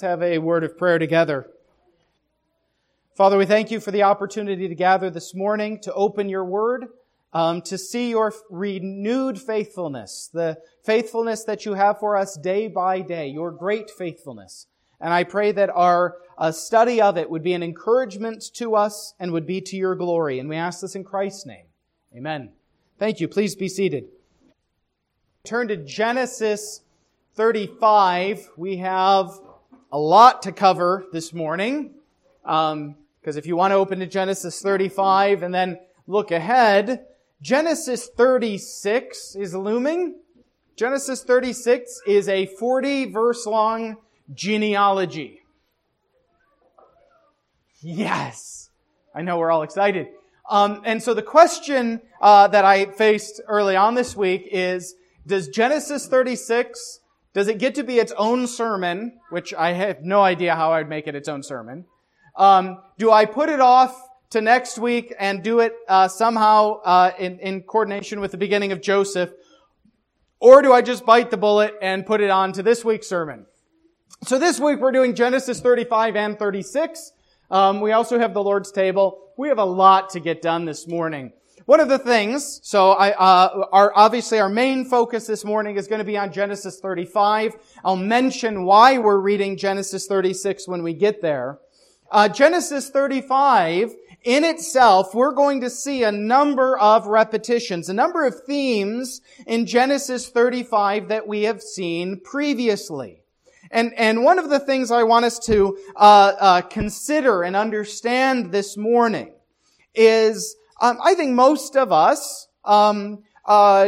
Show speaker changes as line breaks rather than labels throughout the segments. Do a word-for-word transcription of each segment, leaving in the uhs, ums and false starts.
have a word of prayer together. Father, we thank you for the opportunity to gather this morning, to open your word, um, to see your renewed faithfulness, the faithfulness that you have for us day by day, your great faithfulness. And I pray that our uh, study of it would be an encouragement to us and would be to your glory. And we ask this in Christ's name. Amen. Thank you. Please be seated. Turn to Genesis thirty-five. We have a lot to cover this morning. Um, because if you want to open to Genesis thirty-five and then look ahead, Genesis thirty-six is looming. Genesis thirty-six is a forty verse long genealogy. Yes! I know we're all excited. Um, and so the question uh, that I faced early on this week is, does Genesis thirty-six, does it get to be its own sermon, which I have no idea how I'd make it its own sermon. Um, do I put it off to next week and do it uh, somehow uh, in, in coordination with the beginning of Joseph? Or do I just bite the bullet and put it on to this week's sermon? So this week we're doing Genesis thirty-five and thirty-six. Um, we also have the Lord's table. We have a lot to get done this morning. One of the things, so I, uh, our, obviously our main focus this morning is going to be on Genesis thirty-five. I'll mention why we're reading Genesis thirty-six when we get there. Uh, Genesis thirty-five, in itself, we're going to see a number of repetitions, a number of themes in Genesis thirty-five that we have seen previously. And, and one of the things I want us to uh, uh, consider and understand this morning is, um, I think most of us um, uh,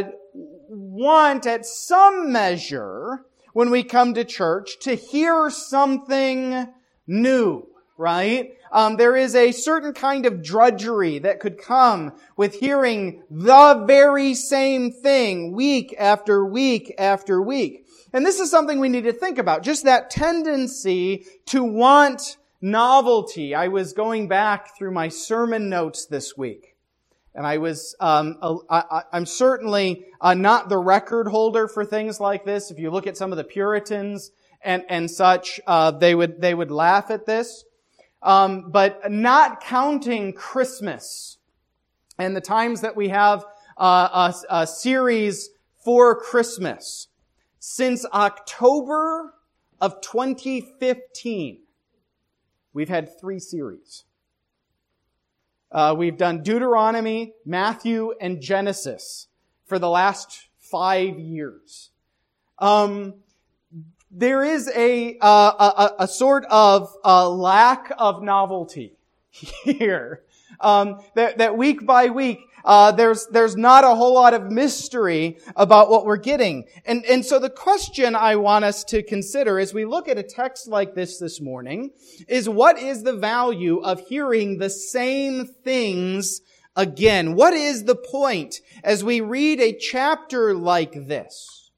want, at some measure, when we come to church, to hear something new, right? Um, there is a certain kind of drudgery that could come with hearing the very same thing week after week after week. And this is something we need to think about, just that tendency to want novelty. I was going back through my sermon notes this week, and I was, um, I, I'm certainly uh, not the record holder for things like this. If you look at some of the Puritans and, and such, uh, they would, they would laugh at this. Um, but not counting Christmas and the times that we have uh, a, a series for Christmas. Since October of twenty fifteen, we've had three series. Uh, we've done Deuteronomy, Matthew, and Genesis for the last five years. Um, there is a, uh, a, a sort of uh, lack of novelty here. Um, that, that week by week, uh, there's, there's not a whole lot of mystery about what we're getting. And, and so the question I want us to consider as we look at a text like this this morning is, what is the value of hearing the same things again? What is the point as we read a chapter like this?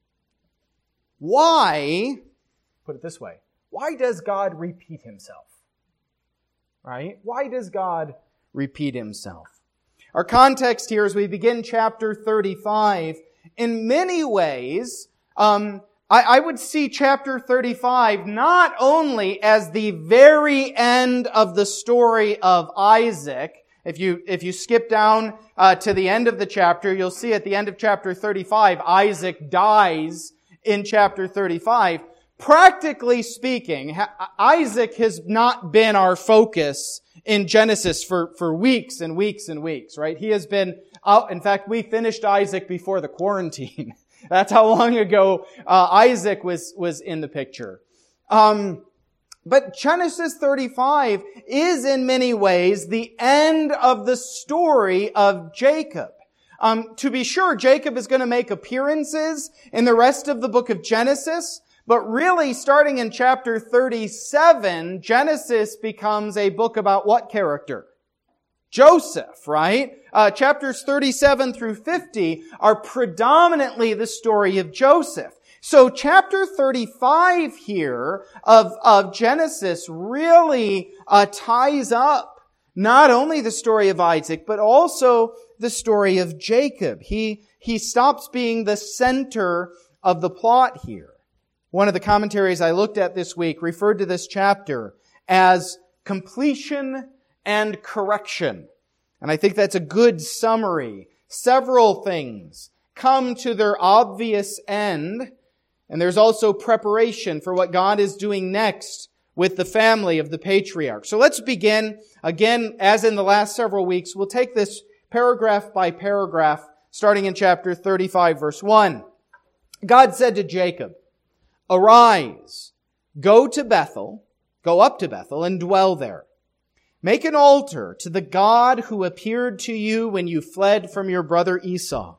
Why, put it this way, why does God repeat himself? Right? Why does God repeat himself? Our context here as we begin chapter thirty-five, in many ways, um, I, I would see chapter thirty-five not only as the very end of the story of Isaac. If you, if you skip down uh, to the end of the chapter, you'll see at the end of chapter thirty-five, Isaac dies in chapter thirty-five. Practically speaking, Isaac has not been our focus in Genesis for, for weeks and weeks and weeks, right? He has been out. In fact, we finished Isaac before the quarantine. That's how long ago uh, Isaac was, was in the picture. Um, but Genesis thirty-five is in many ways the end of the story of Jacob. Um, to be sure, Jacob is going to make appearances in the rest of the book of Genesis. But really, starting in chapter thirty-seven, Genesis becomes a book about what character? Joseph, right? Uh, chapters thirty-seven through fifty are predominantly the story of Joseph. So chapter thirty-five here of, of Genesis really uh, ties up not only the story of Isaac, but also the story of Jacob. He, he stops being the center of the plot here. one of the commentaries I looked at this week referred to this chapter as completion and correction. And I think that's a good summary. Several things come to their obvious end, and there's also preparation for what God is doing next with the family of the patriarch. So let's begin, again, as in the last several weeks, we'll take this paragraph by paragraph, starting in chapter thirty-five, verse one. God said to Jacob, "Arise, go to Bethel, go up to Bethel, and dwell there. Make an altar to the God who appeared to you when you fled from your brother Esau."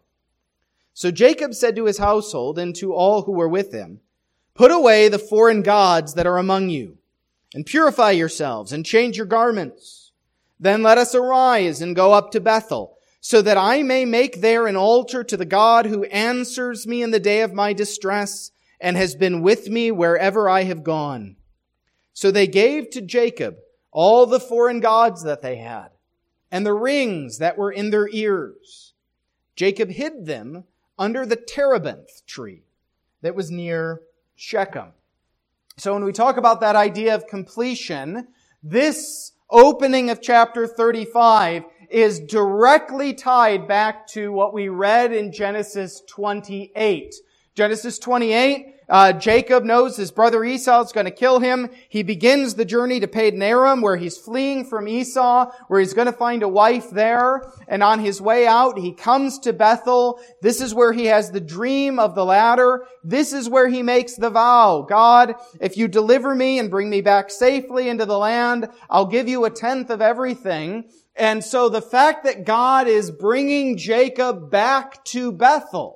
So Jacob said to his household and to all who were with him, "Put away the foreign gods that are among you, and purify yourselves, and change your garments. Then let us arise and go up to Bethel, so that I may make there an altar to the God who answers me in the day of my distress, and has been with me wherever I have gone." So they gave to Jacob all the foreign gods that they had, and the rings that were in their ears. Jacob hid them under the terebinth tree that was near Shechem. So when we talk about that idea of completion, this opening of chapter thirty-five is directly tied back to what we read in Genesis twenty-eight. Genesis twenty-eight, uh, Jacob knows his brother Esau is going to kill him. He begins the journey to Padan Aram, where he's fleeing from Esau, where he's going to find a wife there. And on his way out, he comes to Bethel. This is where he has the dream of the ladder. This is where he makes the vow. "God, if you deliver me and bring me back safely into the land, I'll give you a tenth of everything." And so the fact that God is bringing Jacob back to Bethel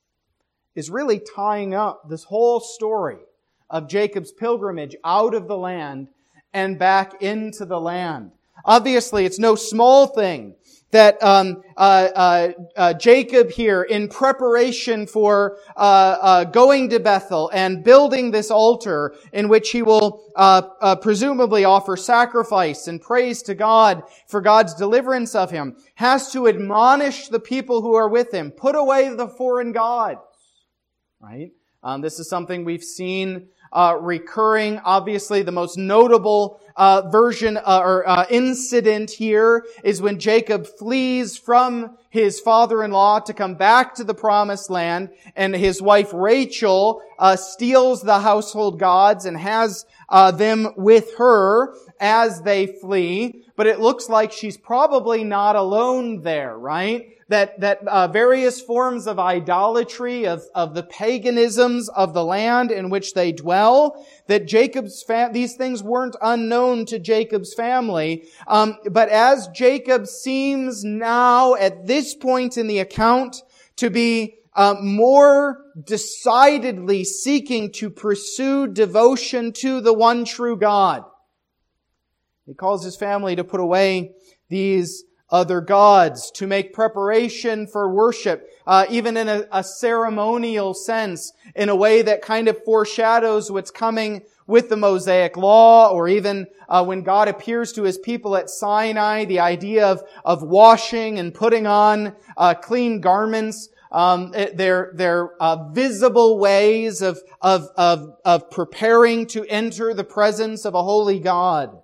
is really tying up this whole story of Jacob's pilgrimage out of the land and back into the land. Obviously, it's no small thing that um, uh, uh, uh, Jacob here, in preparation for uh, uh, going to Bethel and building this altar in which he will uh, uh, presumably offer sacrifice and praise to God for God's deliverance of him, has to admonish the people who are with him, put away the foreign gods. Right? Um, this is something we've seen uh, recurring. Obviously, the most notable uh, version uh, or uh, incident here is when Jacob flees from his father-in-law to come back to the promised land, and his wife Rachel uh, steals the household gods and has uh, them with her as they flee. But it looks like she's probably not alone there, right? That, that uh, various forms of idolatry, of, of the paganisms of the land in which they dwell, that Jacob's fam- these things weren't unknown to Jacob's family. Um, but as Jacob seems now, at this point in the account, to be uh, more decidedly seeking to pursue devotion to the one true God, he calls his family to put away these other gods, to make preparation for worship, uh, even in a, a ceremonial sense, in a way that kind of foreshadows what's coming with the Mosaic Law, or even uh, when God appears to His people at Sinai, the idea of, of washing and putting on uh, clean garments. Um, they're, they're uh, visible ways of, of, of, of preparing to enter the presence of a holy God.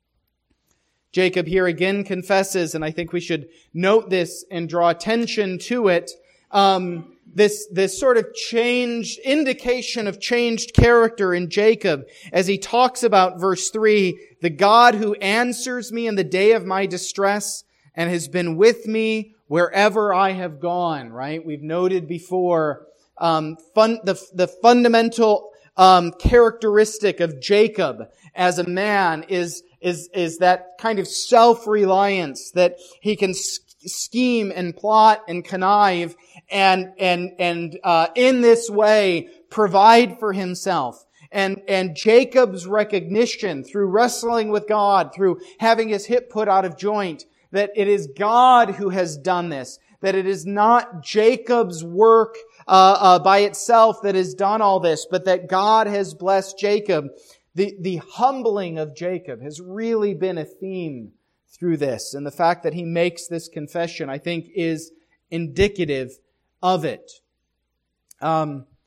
Jacob here again confesses, and I think we should note this and draw attention to it, um, this, this sort of changed, indication of changed character in Jacob as he talks about verse three, "The God who answers me in the day of my distress and has been with me wherever I have gone," right? We've noted before, um, fun, the, the fundamental um, characteristic of Jacob as a man is is is that kind of self-reliance, that he can scheme and plot and connive and and and uh in this way provide for himself. And and Jacob's recognition through wrestling with God, through having his hip put out of joint, that it is God who has done this, that it is not Jacob's work uh, uh by itself that has done all this, but that God has blessed Jacob. The, the humbling of Jacob has really been a theme through this. And the fact that he makes this confession, I think, is indicative of it. Um,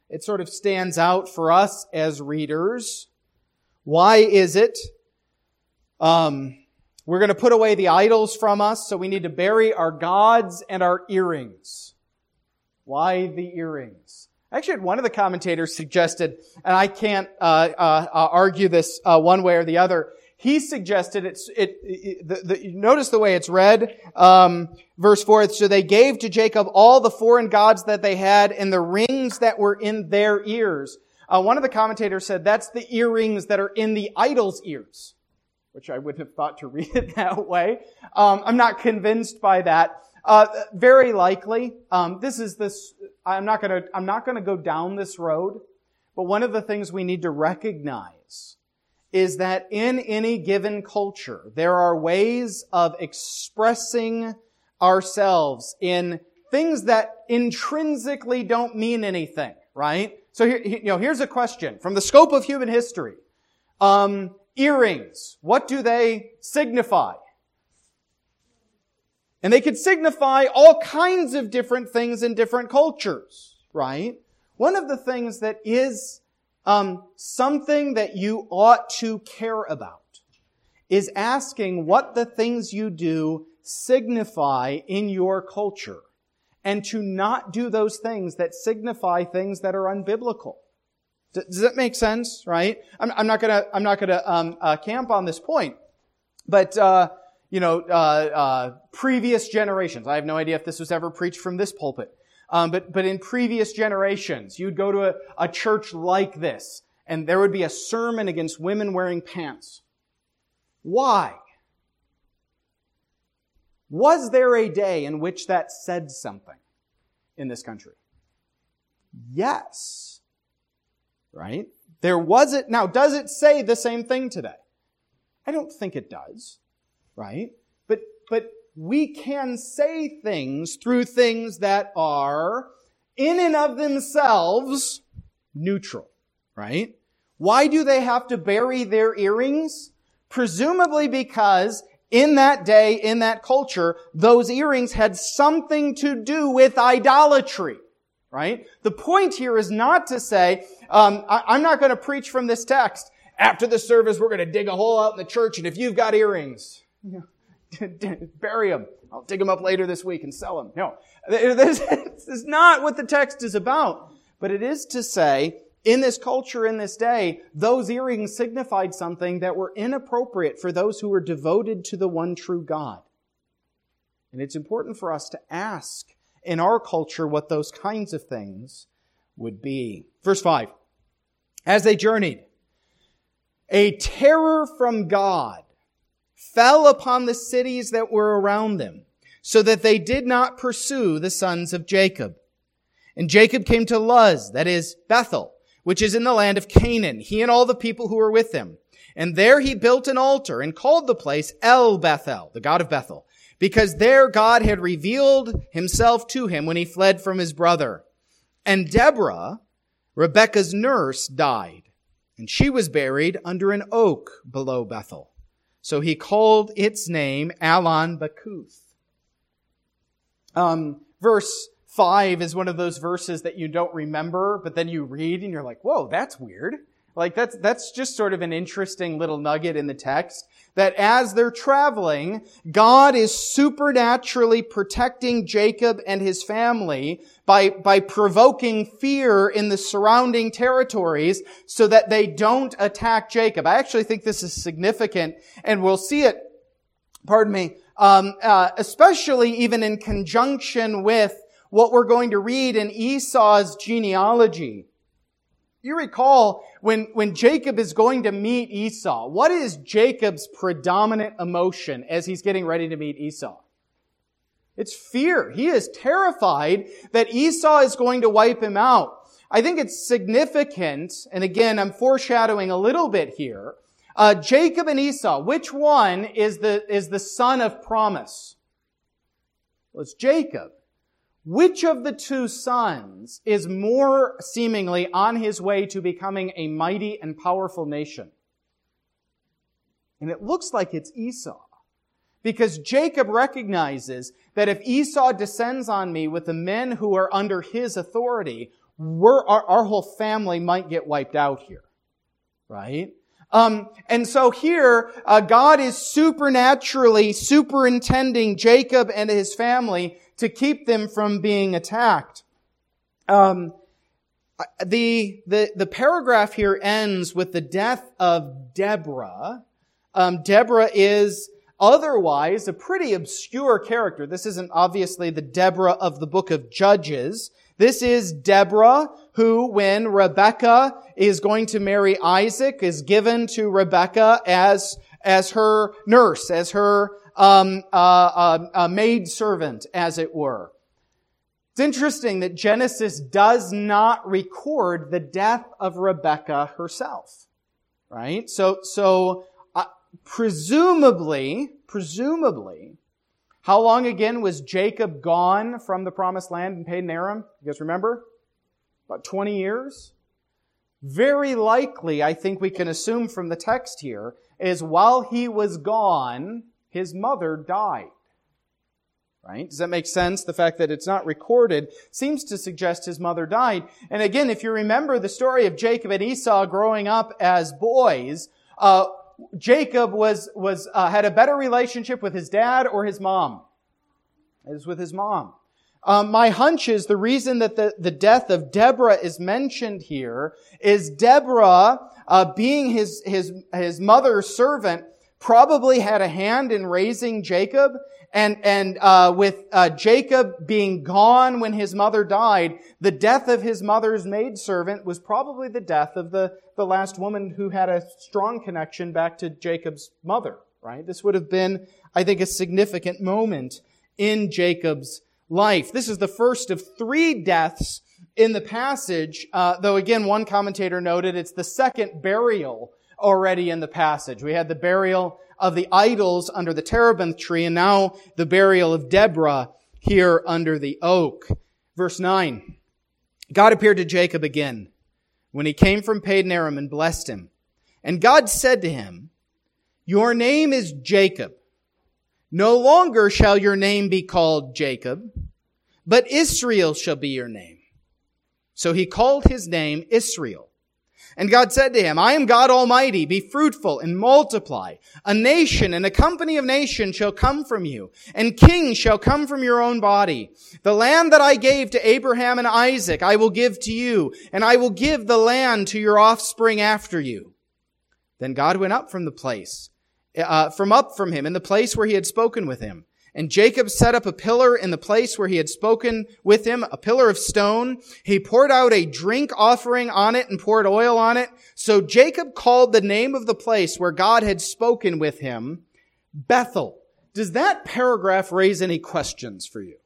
it sort of stands out for us as readers. Why is it? Um, we're going to put away the idols from us, so we need to bury our gods and our earrings. Why the earrings? Actually, one of the commentators suggested, and I can't uh, uh, uh, argue this uh, one way or the other. He suggested it's it. it the, the, notice the way it's read, um, verse four. So they gave to Jacob all the foreign gods that they had, and the rings that were in their ears. Uh, one of the commentators said that's the earrings that are in the idol's ears, which I wouldn't have thought to read it that way. Um, I'm not convinced by that. Uh, very likely, um, this is this. I'm not going to. I'm not going to go down this road. But one of the things we need to recognize is that in any given culture, there are ways of expressing ourselves in things that intrinsically don't mean anything. Right? So here, you know, here's a question from the scope of human history. Um, earrings. What do they signify? And they could signify all kinds of different things in different cultures, right? One of the things that is um, something that you ought to care about is asking what the things you do signify in your culture, and to not do those things that signify things that are unbiblical. Does that make sense? Right? I'm, I'm not gonna I'm not gonna um, uh, camp on this point, but. Uh, You know, uh, uh, previous generations. I have no idea if this was ever preached from this pulpit. Um, but, but in previous generations, you'd go to a, a church like this, and there would be a sermon against women wearing pants. Why? Was there a day in which that said something in this country? Yes. Right? There was it. Now, does it say the same thing today? I don't think it does. Right? But, but we can say things through things that are, in and of themselves, neutral. Right? Why do they have to bury their earrings? Presumably because in that day, in that culture, those earrings had something to do with idolatry. Right? The point here is not to say, um, I, I'm not going to preach from this text. After the service, we're going to dig a hole out in the church, and if you've got earrings, you know, bury them. I'll dig them up later this week and sell them. No, this is not what the text is about. But it is to say, in this culture, in this day, those earrings signified something that were inappropriate for those who were devoted to the one true God. And it's important for us to ask in our culture what those kinds of things would be. Verse five. As they journeyed, a terror from God fell upon the cities that were around them, so that they did not pursue the sons of Jacob. And Jacob came to Luz, that is Bethel, which is in the land of Canaan, he and all the people who were with him. And there he built an altar and called the place El Bethel, the God of Bethel, because there God had revealed himself to him when he fled from his brother. And Deborah, Rebekah's nurse, died, and she was buried under an oak below Bethel. So he called its name Allon Bakuth. Um, verse five is one of those verses that you don't remember, but then you read and you're like, whoa, that's weird. Like that's, that's just sort of an interesting little nugget in the text, that as they're traveling, God is supernaturally protecting Jacob and his family by, by provoking fear in the surrounding territories so that they don't attack Jacob. I actually think this is significant, and we'll see it, pardon me, um, uh, especially even in conjunction with what we're going to read in Esau's genealogy. You recall when, when Jacob is going to meet Esau, what is Jacob's predominant emotion as he's getting ready to meet Esau? It's fear. He is terrified that Esau is going to wipe him out. I think it's significant, and again, I'm foreshadowing a little bit here. Uh, Jacob and Esau, which one is the, is the son of promise? Well, it's Jacob. Which of the two sons is more seemingly on his way to becoming a mighty and powerful nation? And it looks like it's Esau. Because Jacob recognizes that if Esau descends on me with the men who are under his authority, we're, our, our whole family might get wiped out here. Right? Um, and so here, uh, God is supernaturally superintending Jacob and his family to keep them from being attacked. Um, the, the, the paragraph here ends with the death of Deborah. Um, Deborah is otherwise a pretty obscure character. This isn't obviously the Deborah of the book of Judges. This is Deborah, who, when Rebekah is going to marry Isaac, is given to Rebekah as, as her nurse, as her um, uh, uh, uh, maidservant, as it were. It's interesting that Genesis does not record the death of Rebekah herself, right? So, so uh, presumably, presumably, how long again was Jacob gone from the promised land in Padan Aram? You guys remember? About twenty years? Very likely, I think we can assume from the text here, is while he was gone, his mother died. Right? Does that make sense? The fact that it's not recorded seems to suggest his mother died. And again, if you remember the story of Jacob and Esau growing up as boys, uh, Jacob was, was, uh, had a better relationship with his dad or his mom. It was with his mom. Um, my hunch is the reason that the, the death of Deborah is mentioned here is Deborah, uh, being his, his, his mother's servant, probably had a hand in raising Jacob. And, and, uh, with, uh, Jacob being gone when his mother died, the death of his mother's maidservant was probably the death of the, the last woman who had a strong connection back to Jacob's mother, right? This would have been, I think, a significant moment in Jacob's life. This is the first of three deaths in the passage, uh, though again, one commentator noted it's the second burial already in the passage. We had the burial of the idols under the terebinth tree, and now the burial of Deborah here under the oak. Verse nine. God appeared to Jacob again when he came from Padan Aram and blessed him. And God said to him, "Your name is Jacob. No longer shall your name be called Jacob, but Israel shall be your name." So he called his name Israel. And God said to him, "I am God Almighty. Be fruitful and multiply. A nation and a company of nations shall come from you, and kings shall come from your own body. The land that I gave to Abraham and Isaac I will give to you, and I will give the land to your offspring after you." Then God went up from the place, uh, from up from him in the place where he had spoken with him. And Jacob set up a pillar in the place where he had spoken with him, a pillar of stone. He poured out a drink offering on it and poured oil on it. So Jacob called the name of the place where God had spoken with him Bethel. Does that paragraph raise any questions for you?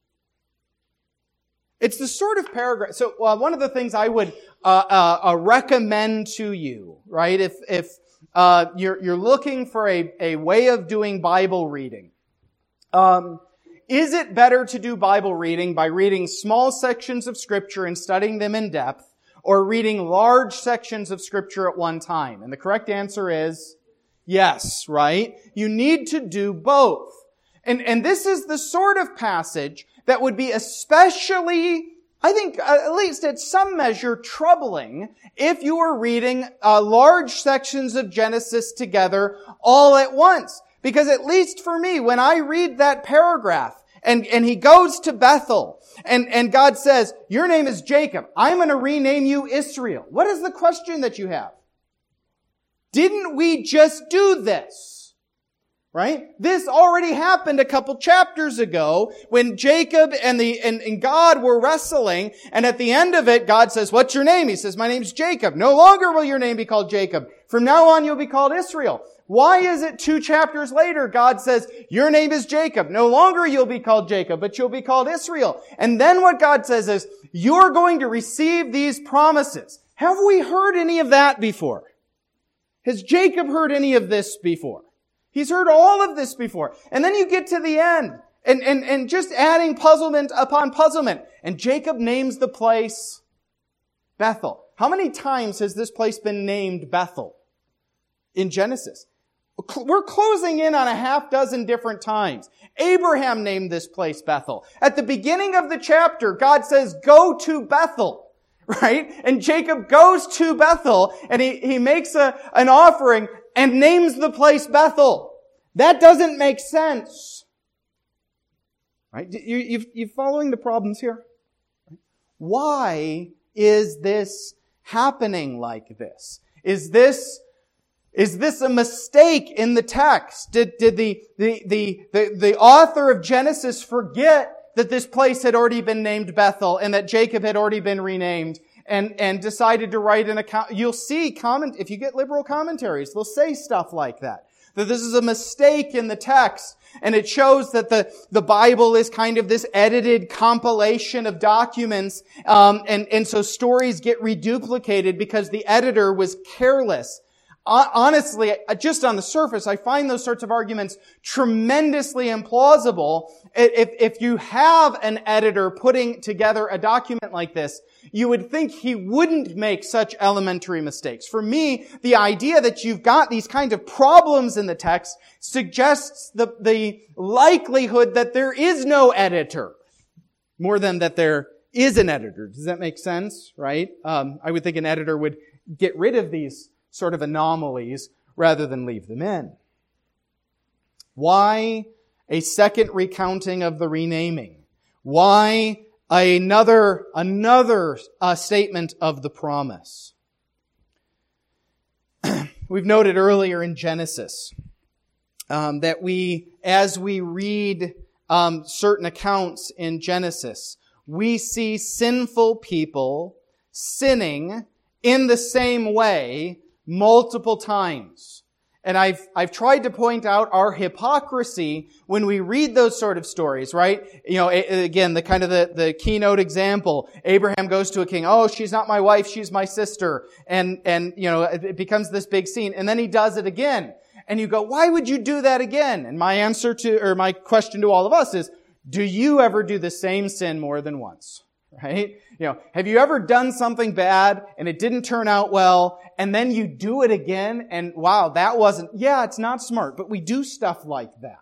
It's the sort of paragraph. So uh, one of the things I would uh, uh, uh, recommend to you, right, if if uh, you're you're looking for a a way of doing Bible reading. Um, is it better to do Bible reading by reading small sections of Scripture and studying them in depth, or reading large sections of Scripture at one time? And the correct answer is yes, right? You need to do both. And, and this is the sort of passage that would be especially, I think, uh, at least at some measure, troubling if you were reading uh, large sections of Genesis together all at once. Because at least for me, when I read that paragraph, and, and he goes to Bethel, and, and God says, "Your name is Jacob. I'm going to rename you Israel." What is the question that you have? Didn't we just do this? Right? This already happened a couple chapters ago when Jacob and the and, and God were wrestling, and at the end of it, God says, "What's your name?" He says, "My name's Jacob. No longer will your name be called Jacob. From now on, you'll be called Israel." Why is it two chapters later, God says, "Your name is Jacob. No longer you'll be called Jacob, but you'll be called Israel." And then what God says is, "You're going to receive these promises." Have we heard any of that before? Has Jacob heard any of this before? He's heard all of this before. And then you get to the end, and, and, and just adding puzzlement upon puzzlement. And Jacob names the place Bethel. How many times has this place been named Bethel in Genesis? We're closing in on a half dozen different times. Abraham named this place Bethel. At the beginning of the chapter, God says, "Go to Bethel." right? And Jacob goes to Bethel and he, he makes a, an offering and names the place Bethel. That doesn't make sense. Right? You, you, you following the problems here? Why is this happening like this? Is this, is this a mistake in the text? Did, did the, the, the, the, the author of Genesis forget that this place had already been named Bethel and that Jacob had already been renamed and, and decided to write an account? You'll see comment, if you get liberal commentaries, they'll say stuff like that. That this is a mistake in the text, and it shows that the, the Bible is kind of this edited compilation of documents, um, and, and so stories get reduplicated because the editor was careless. Honestly, just on the surface, I find those sorts of arguments tremendously implausible. If, if you have an editor putting together a document like this, you would think he wouldn't make such elementary mistakes. For me, the idea that you've got these kinds of problems in the text suggests the, the likelihood that there is no editor, more than that there is an editor. Does that make sense? Right? Um, I would think an editor would get rid of these sort of anomalies rather than leave them in. Why a second recounting of the renaming? Why another, another uh, statement of the promise? We've noted earlier in Genesis um, that we, as we read um, certain accounts in Genesis, we see sinful people sinning in the same way multiple times. And I've, I've tried to point out our hypocrisy when we read those sort of stories, right? You know, again, the kind of the, the keynote example, Abraham goes to a king, oh, she's not my wife, she's my sister. And, and, you know, it becomes this big scene. And then he does it again. And you go, why would you do that again? And my answer to, or my question to all of us is, do you ever do the same sin more than once? Right? You know, have you ever done something bad and it didn't turn out well, and then you do it again and wow, that wasn't, yeah, it's not smart, but we do stuff like that.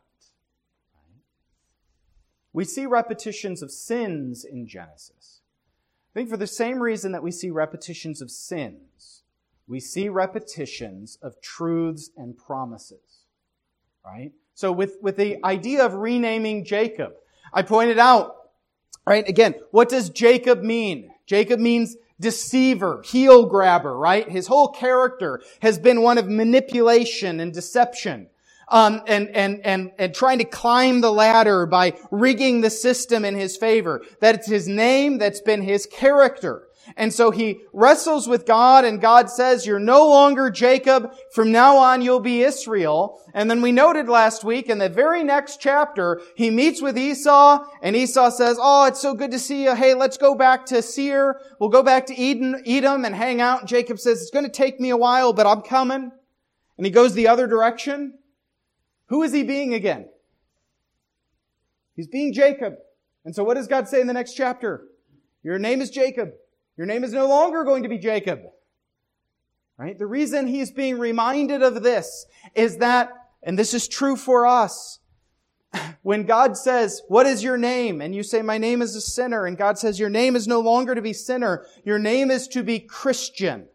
We see repetitions of sins in Genesis. I think for the same reason that we see repetitions of sins, we see repetitions of truths and promises. Right? So with, with the idea of renaming Jacob, I pointed out, right, again, what does Jacob mean? Jacob means deceiver, heel grabber, right? His whole character has been one of manipulation and deception. Um, and, and, and, and trying to climb the ladder by rigging the system in his favor. That's his name, that's been his character. And so he wrestles with God, and God says, you're no longer Jacob. From now on, you'll be Israel. And then we noted last week, in the very next chapter, he meets with Esau, and Esau says, oh, it's so good to see you. Hey, let's go back to Seir. We'll go back to Eden, Edom and hang out. And Jacob says, it's going to take me a while, but I'm coming. And he goes the other direction. Who is he being again? He's being Jacob. And so what does God say in the next chapter? Your name is Jacob. Your name is no longer going to be Jacob. Right? The reason he's being reminded of this is that, and this is true for us, when God says, what is your name? And you say, my name is a sinner. And God says, your name is no longer to be sinner. Your name is to be Christian.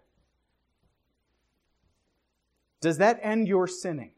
Does that end your sinning?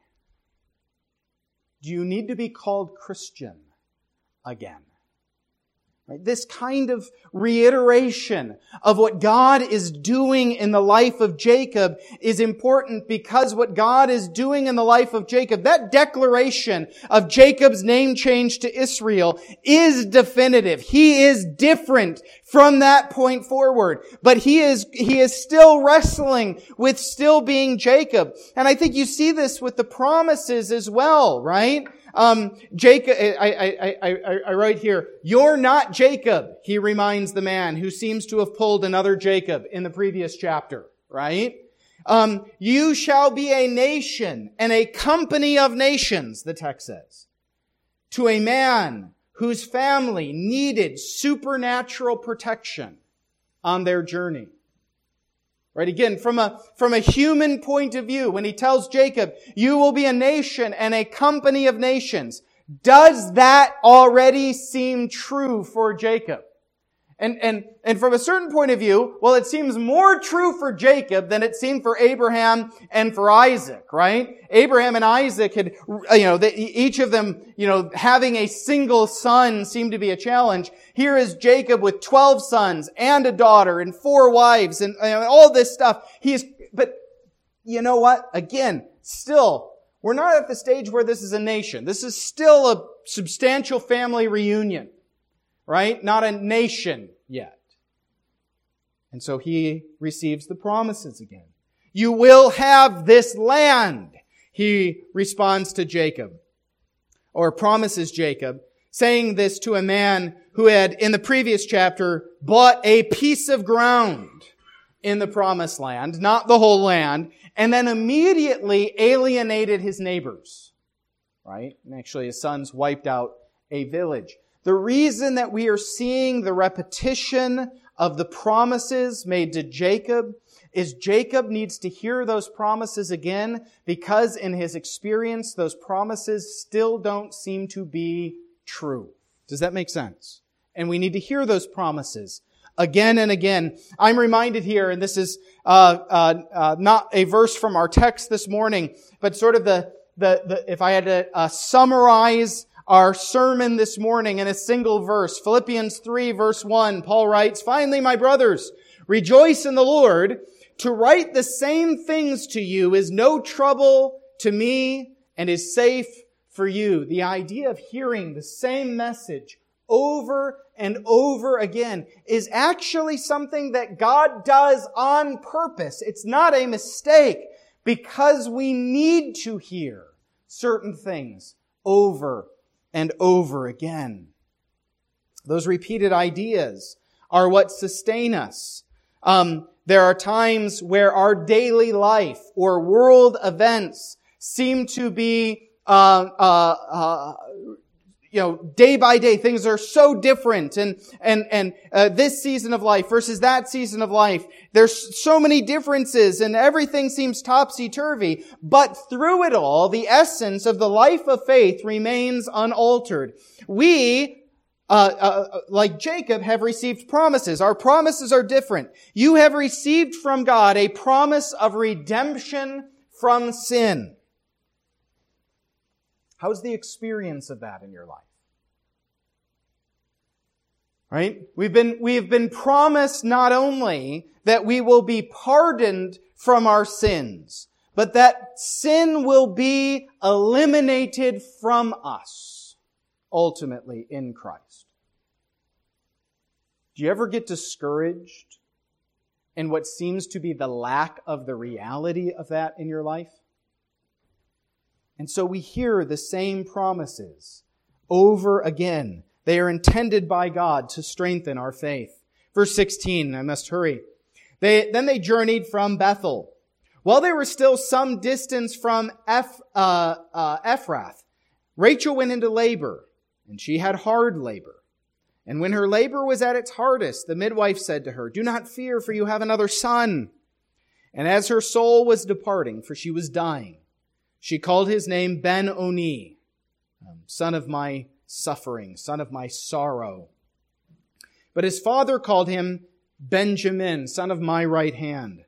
Do you need to be called Christian again? Right? This kind of reiteration of what God is doing in the life of Jacob is important, because what God is doing in the life of Jacob, that declaration of Jacob's name change to Israel, is definitive. He is different from that point forward. But he is, he is still wrestling with still being Jacob. And I think you see this with the promises as well, right? Um, Jacob, I, I, I, I, I write here, you're not Jacob, he reminds the man who seems to have pulled another Jacob in the previous chapter, right? Um, you shall be a nation and a company of nations, the text says, to a man whose family needed supernatural protection on their journey. Right, again, from a, from a human point of view, when he tells Jacob, you will be a nation and a company of nations, does that already seem true for Jacob? And, and, and from a certain point of view, well, it seems more true for Jacob than it seemed for Abraham and for Isaac, right? Abraham and Isaac had, you know, they, each of them, you know, having a single son seemed to be a challenge. Here is Jacob with twelve sons and a daughter and four wives and, and all this stuff. He is, but you know what? Again, still, we're not at the stage where this is a nation. This is still a substantial family reunion. Right? Not a nation yet. And so he receives the promises again. You will have this land, he responds to Jacob, or promises Jacob, saying this to a man who had, in the previous chapter, bought a piece of ground in the promised land, not the whole land, and then immediately alienated his neighbors. Right? And actually his sons wiped out a village. The reason that we are seeing the repetition of the promises made to Jacob is Jacob needs to hear those promises again because in his experience, those promises still don't seem to be true. Does that make sense? And we need to hear those promises again and again. I'm reminded here, and this is uh, uh, uh, not a verse from our text this morning, but sort of the, the, the if I had to uh, summarize our sermon this morning in a single verse. Philippians three verse one, Paul writes, "Finally, my brothers, rejoice in the Lord. To write the same things to you is no trouble to me and is safe for you." The idea of hearing the same message over and over again is actually something that God does on purpose. It's not a mistake because we need to hear certain things over and over again. Those repeated ideas are what sustain us. Um, there are times where our daily life or world events seem to be, uh, uh, uh, you know, day by day, things are so different. And, and, and, uh, this season of life versus that season of life, there's so many differences and everything seems topsy-turvy. But through it all, the essence of the life of faith remains unaltered. We, uh, uh, like Jacob, have received promises. Our promises are different. You have received from God a promise of redemption from sin. How's the experience of that in your life? Right? We've been, we've been promised not only that we will be pardoned from our sins, but that sin will be eliminated from us, ultimately in Christ. Do you ever get discouraged in what seems to be the lack of the reality of that in your life? And so we hear the same promises over again. They are intended by God to strengthen our faith. Verse sixteen, I must hurry. They, then they journeyed from Bethel. While they were still some distance from Eph, uh, uh, Ephrath, Rachel went into labor, and she had hard labor. And when her labor was at its hardest, the midwife said to her, "Do not fear, for you have another son." And as her soul was departing, for she was dying, she called his name Ben-Oni, um, son of my suffering, son of my sorrow. But his father called him Benjamin, son of my right hand.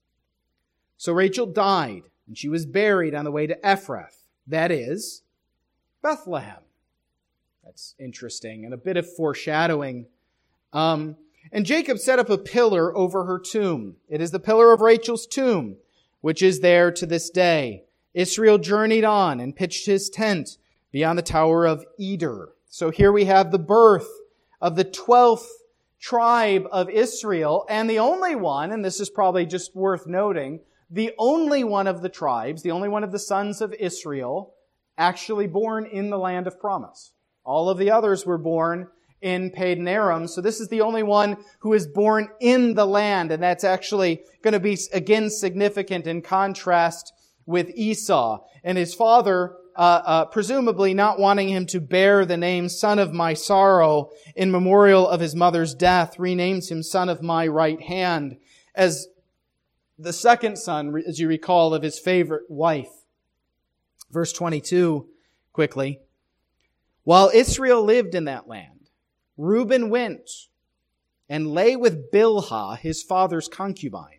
So Rachel died, and she was buried on the way to Ephrath, that is, Bethlehem. That's interesting, and a bit of foreshadowing. Um, and Jacob set up a pillar over her tomb. It is the pillar of Rachel's tomb, which is there to this day. Israel journeyed on and pitched his tent beyond the Tower of Eder. So here we have the birth of the twelfth tribe of Israel, and the only one, and this is probably just worth noting, the only one of the tribes, the only one of the sons of Israel, actually born in the land of promise. All of the others were born in Padan Aram, so this is the only one who is born in the land, and that's actually going to be, again, significant in contrast with Esau and his father, uh, uh, presumably not wanting him to bear the name son of my sorrow in memorial of his mother's death, renames him son of my right hand as the second son, as you recall, of his favorite wife. Verse twenty-two, quickly. While Israel lived in that land, Reuben went and lay with Bilhah, his father's concubine.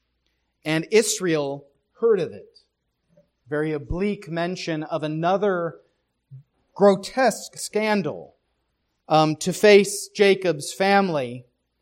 And Israel heard of it. Very oblique mention of another grotesque scandal um, to face Jacob's family.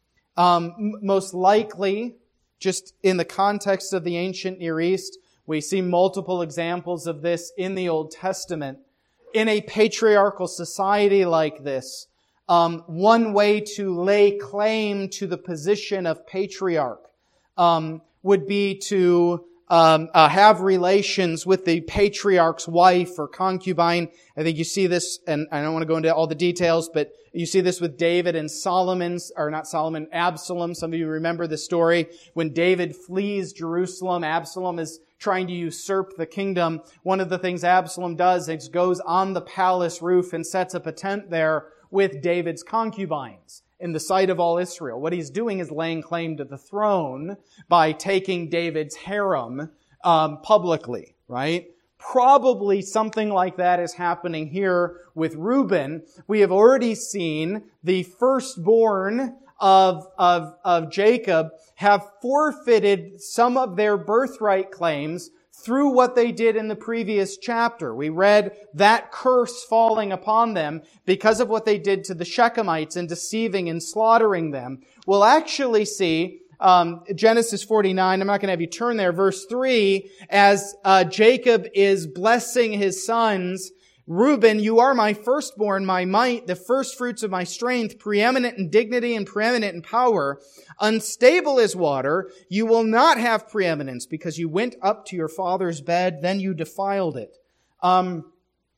Um, m- most likely, just in the context of the ancient Near East, we see multiple examples of this in the Old Testament. In a patriarchal society like this, um, one way to lay claim to the position of patriarch um, would be to um, uh, have relations with the patriarch's wife or concubine. I think you see this, and I don't want to go into all the details, but you see this with David and Solomon's, or not Solomon, Absalom. Some of you remember the story when David flees Jerusalem. Absalom is trying to usurp the kingdom. One of the things Absalom does is goes on the palace roof and sets up a tent there with David's concubines in the sight of all Israel. What he's doing is laying claim to the throne by taking David's harem um, publicly, right? Probably something like that is happening here with Reuben. We have already seen the firstborn of, of, of Jacob have forfeited some of their birthright claims through what they did in the previous chapter. We read that curse falling upon them because of what they did to the Shechemites and deceiving and slaughtering them. We'll actually see um, Genesis forty-nine, I'm not going to have you turn there, verse three, as uh, Jacob is blessing his sons. Reuben, you are my firstborn, my might, the first fruits of my strength, preeminent in dignity and preeminent in power. Unstable as water, you will not have preeminence because you went up to your father's bed, then you defiled it. Um,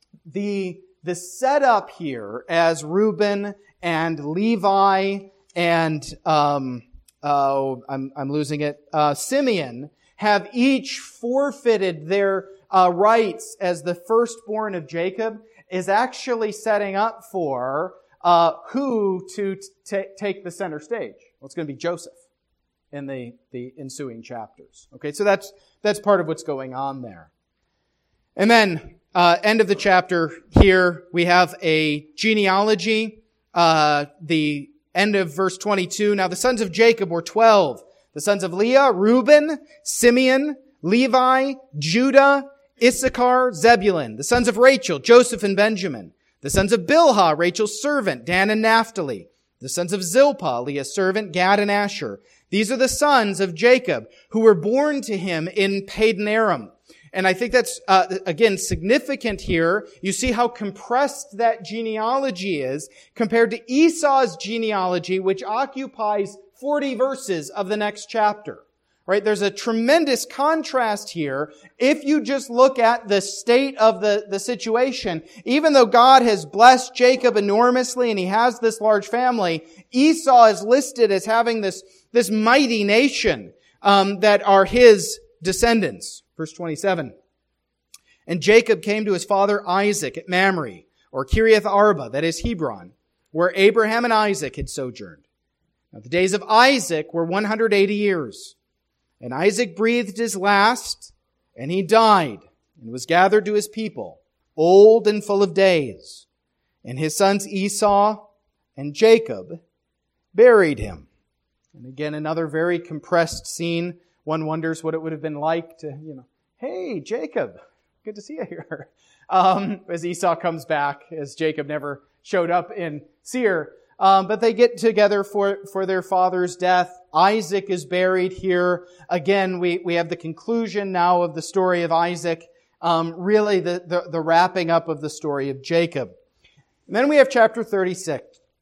the, the setup here as Reuben and Levi and, um, oh, I'm, I'm losing it, uh, Simeon have each forfeited their Uh, rights as the firstborn of Jacob is actually setting up for uh, who to t- take the center stage. Well, it's going to be Joseph in the, the ensuing chapters. Okay, so that's that's part of what's going on there. And then, uh, end of the chapter here, we have a genealogy. Uh, the end of verse twenty-two. Now the sons of Jacob were twelve. The sons of Leah, Reuben, Simeon, Levi, Judah, Issachar, Zebulun. The sons of Rachel, Joseph and Benjamin. The sons of Bilhah, Rachel's servant, Dan and Naphtali. The sons of Zilpah, Leah's servant, Gad and Asher. These are the sons of Jacob who were born to him in Padan Aram. And I think that's, uh, again, significant here. You see how compressed that genealogy is compared to Esau's genealogy, which occupies forty verses of the next chapter. Right? There's a tremendous contrast here. If you just look at the state of the, the situation, even though God has blessed Jacob enormously and he has this large family, Esau is listed as having this, this mighty nation um, that are his descendants. Verse twenty-seven. And Jacob came to his father Isaac at Mamre, or Kiriath Arba, that is Hebron, where Abraham and Isaac had sojourned. Now the days of Isaac were one hundred eighty years. And Isaac breathed his last, and he died, and was gathered to his people, old and full of days. And his sons Esau and Jacob buried him. And again, another very compressed scene. One wonders what it would have been like to, you know, hey, Jacob, good to see you here. Um, as Esau comes back, as Jacob never showed up in Seir. Um, but they get together for, for their father's death. Isaac is buried here. Again, we, we have the conclusion now of the story of Isaac. Um, really the, the, the wrapping up of the story of Jacob. And then we have chapter thirty-six.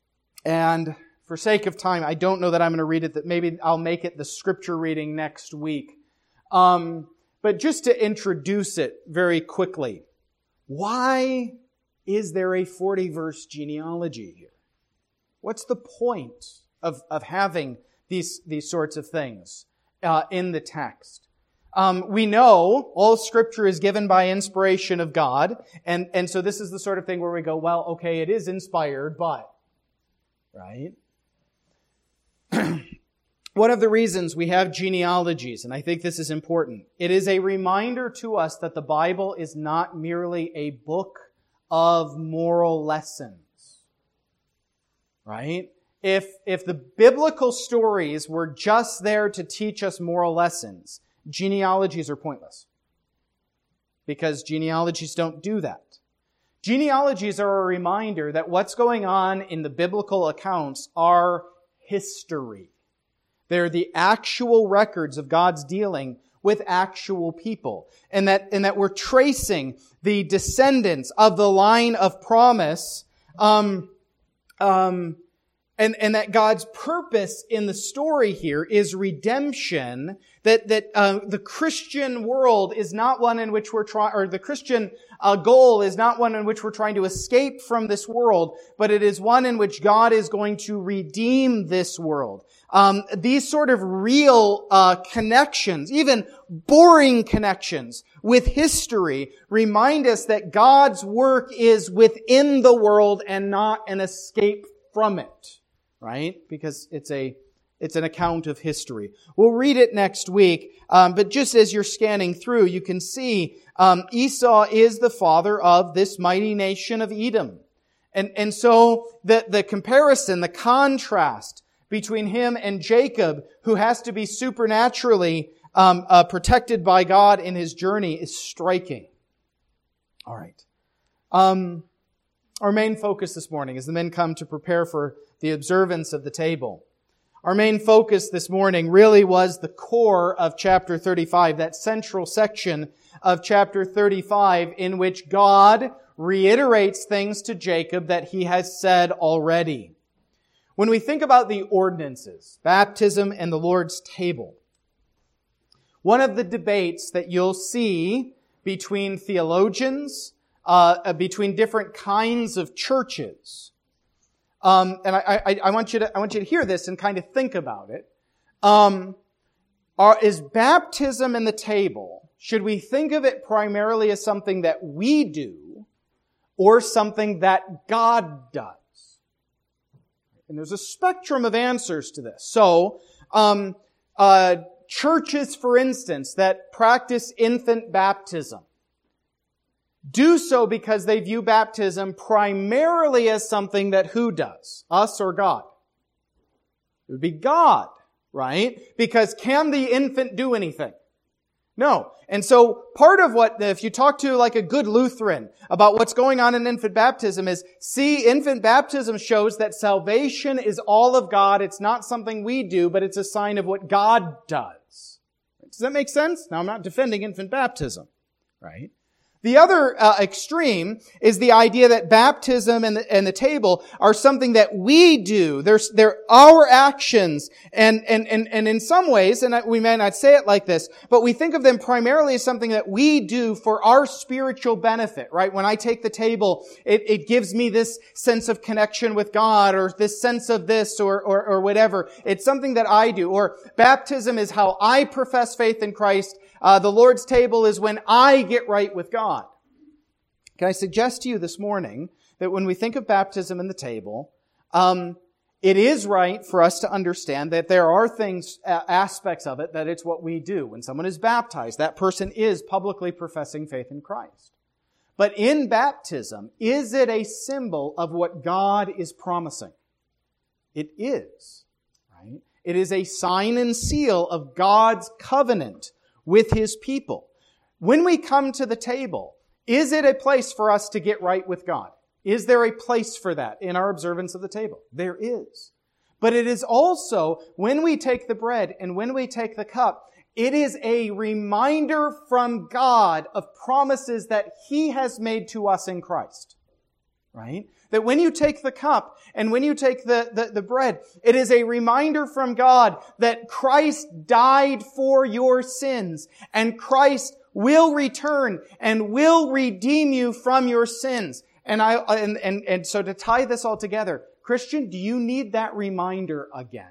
And for sake of time, I don't know that I'm going to read it, that maybe I'll make it the scripture reading next week. Um, but just to introduce it very quickly. Why is there a forty verse genealogy here? What's the point of, of having these, these sorts of things uh, in the text? Um, we know all Scripture is given by inspiration of God, and, and so this is the sort of thing where we go, well, okay, it is inspired, but, right? One of the reasons we have genealogies, and I think this is important, it is a reminder to us that the Bible is not merely a book of moral lessons. Right? if, if the biblical stories were just there to teach us moral lessons, genealogies are pointless. Because genealogies don't do that. Genealogies are a reminder that what's going on in the biblical accounts are history. They're the actual records of God's dealing with actual people. And that, and that we're tracing the descendants of the line of promise, um, um, and, and that God's purpose in the story here is redemption, that, that, uh, the Christian world is not one in which we're trying, or the Christian uh, goal is not one in which we're trying to escape from this world, but it is one in which God is going to redeem this world. Um, these sort of real uh, connections, even boring connections with history, remind us that God's work is within the world and not an escape from it, right? Because it's a it's an account of history. We'll read it next week, um, but just as you're scanning through, you can see um, Esau is the father of this mighty nation of Edom, and and so the the comparison, the contrast between him and Jacob, who has to be supernaturally um, uh, protected by God in his journey, is striking. All right. Um, our main focus this morning, as the men come to prepare for the observance of the table, our main focus this morning really was the core of chapter thirty-five, that central section of chapter thirty-five in which God reiterates things to Jacob that he has said already. When we think about the ordinances, baptism and the Lord's table, one of the debates that you'll see between theologians, uh, between different kinds of churches, um, and I, I, I want you to I want you to hear this and kind of think about it. Um, are, is baptism and the table, should we think of it primarily as something that we do, or something that God does? And there's a spectrum of answers to this. So, um, uh, churches, for instance, that practice infant baptism do so because they view baptism primarily as something that who does? Us or God? It would be God, right? Because can the infant do anything? No. And so part of what, if you talk to like a good Lutheran about what's going on in infant baptism is, see, infant baptism shows that salvation is all of God. It's not something we do, but it's a sign of what God does. Does that make sense? Now, I'm not defending infant baptism, right? The other uh, extreme is the idea that baptism and the, and the table are something that we do. They're, they're our actions. And, and, and, and in some ways, and we may not say it like this, but we think of them primarily as something that we do for our spiritual benefit, right? When I take the table, it, it gives me this sense of connection with God, or this sense of this, or, or, or whatever. It's something that I do. Or baptism is how I profess faith in Christ. Uh, the Lord's table is when I get right with God. Can I suggest to you this morning that when we think of baptism and the table, um, it is right for us to understand that there are things, uh, aspects of it, that it's what we do. When someone is baptized, that person is publicly professing faith in Christ. But in baptism, is it a symbol of what God is promising? It is, right? It is a sign and seal of God's covenant with His people. When we come to the table, is it a place for us to get right with God? Is there a place for that in our observance of the table? There is. But it is also, when we take the bread and when we take the cup, it is a reminder from God of promises that He has made to us in Christ. Right? That when you take the cup and when you take the, the, the bread, it is a reminder from God that Christ died for your sins, and Christ will return and will redeem you from your sins. And I and, and, and so to tie this all together, Christian, do you need that reminder again?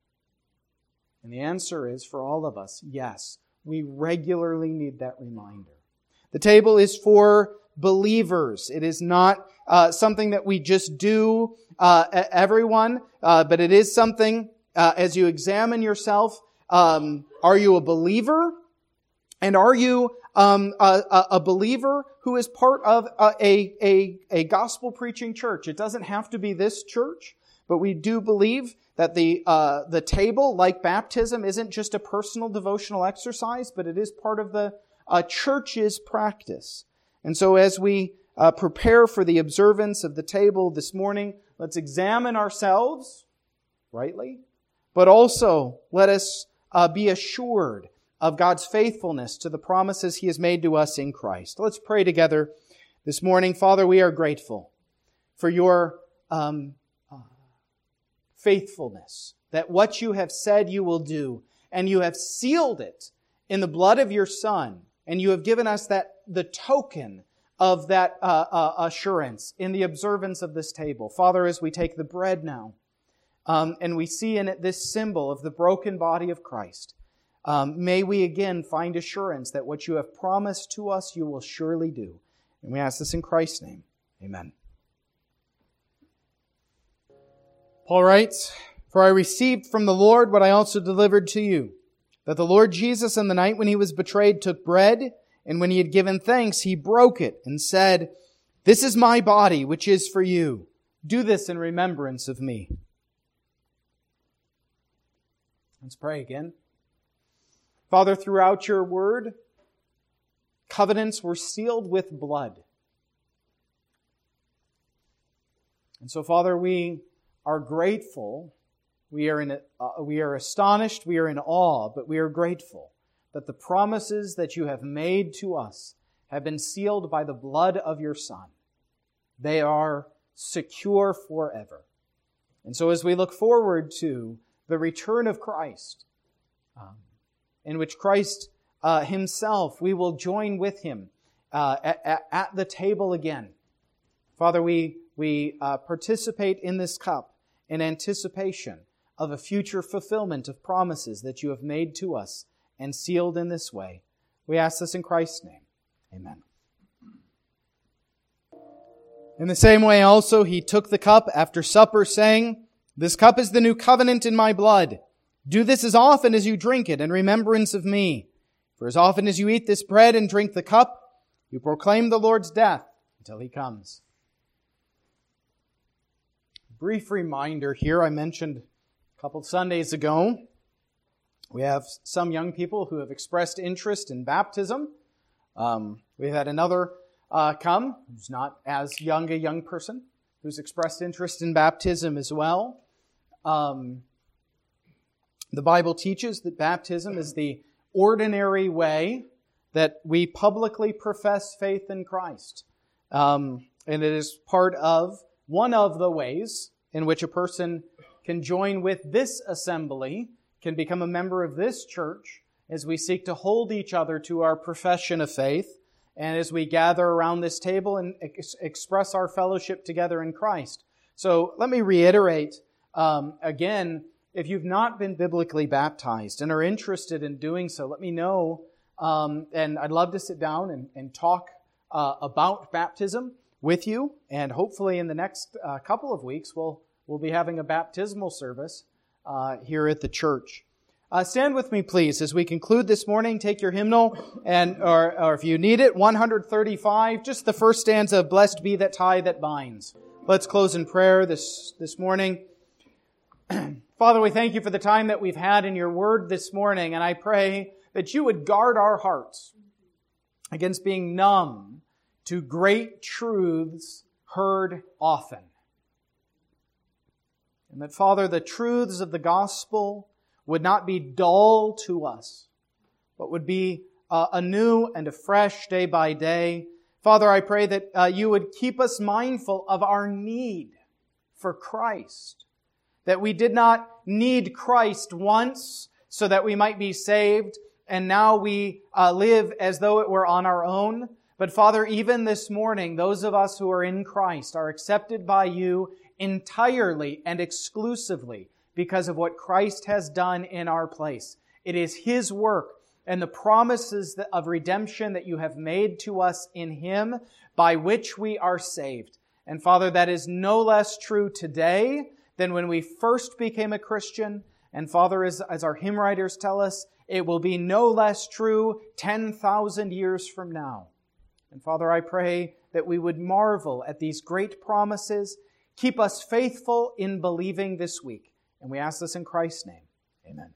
And the answer is, for all of us, yes. We regularly need that reminder. The table is for believers. It is not uh, something that we just do, uh, everyone, uh, but it is something, uh, as you examine yourself, um, are you a believer? And are you um, a, a believer who is part of a, a, a gospel-preaching church? It doesn't have to be this church, But we do believe that the uh, the table, like baptism, isn't just a personal devotional exercise, but it is part of the uh, church's practice. And so as we uh, prepare for the observance of the table this morning, let's examine ourselves rightly, but also let us uh, be assured of God's faithfulness to the promises He has made to us in Christ. Let's pray together this morning. Father, we are grateful for Your um, uh, faithfulness, that what You have said You will do, and You have sealed it in the blood of Your Son, and You have given us that the token of that uh, uh, assurance in the observance of this table. Father, as we take the bread now, um, and we see in it this symbol of the broken body of Christ, um, may we again find assurance that what You have promised to us, You will surely do. And we ask this in Christ's name. Amen. Paul writes, "For I received from the Lord what I also delivered to you, that the Lord Jesus on the night when He was betrayed took bread, and when He had given thanks, He broke it and said, 'This is my body, which is for you. Do this in remembrance of me.'" Let's pray again. Father, throughout Your word, covenants were sealed with blood. And so, Father, we are grateful. We are in, uh, we are astonished. We are in awe, but we are grateful that the promises that You have made to us have been sealed by the blood of Your Son. They are secure forever. And so as we look forward to the return of Christ, um, in which Christ uh, Himself, we will join with Him uh, at, at the table again. Father, we, we uh, participate in this cup in anticipation of a future fulfillment of promises that You have made to us and sealed in this way. We ask this in Christ's name. Amen. In the same way also He took the cup after supper, saying, "This cup is the new covenant in my blood. Do this as often as you drink it in remembrance of me. For as often as you eat this bread and drink the cup, you proclaim the Lord's death until He comes." Brief reminder here, I mentioned a couple of Sundays ago, we have some young people who have expressed interest in baptism. Um, we had another uh, come, who's not as young a young person, who's expressed interest in baptism as well. Um, the Bible teaches that baptism is the ordinary way that we publicly profess faith in Christ. Um, and it is part of, one of the ways in which a person can join with this assembly, can become a member of this church, as we seek to hold each other to our profession of faith, and as we gather around this table and ex- express our fellowship together in Christ. So let me reiterate um, again, if you've not been biblically baptized and are interested in doing so, let me know, um, and I'd love to sit down and, and talk uh, about baptism with you, and hopefully in the next uh, couple of weeks we'll we'll be having a baptismal service uh, here at the church. Uh, stand with me, please, as we conclude this morning. Take your hymnal, and or, or if you need it, one thirty-five, just the first stanza of "Blessed be that tie that binds." Let's close in prayer this this morning. Father, we thank You for the time that we've had in Your Word this morning, and I pray that You would guard our hearts against being numb to great truths heard often. And that, Father, the truths of the gospel would not be dull to us, but would be uh, anew and afresh day by day. Father, I pray that uh, You would keep us mindful of our need for Christ, that we did not need Christ once so that we might be saved, and now we uh, live as though it were on our own. But Father, even this morning, those of us who are in Christ are accepted by You entirely and exclusively because of what Christ has done in our place. It is His work and the promises of redemption that You have made to us in Him by which we are saved. And Father, that is no less true today than when we first became a Christian. And Father, as, as our hymn writers tell us, it will be no less true ten thousand years from now. And Father, I pray that we would marvel at these great promises, Keep us faithful in believing this week. And we ask this in Christ's name. Amen.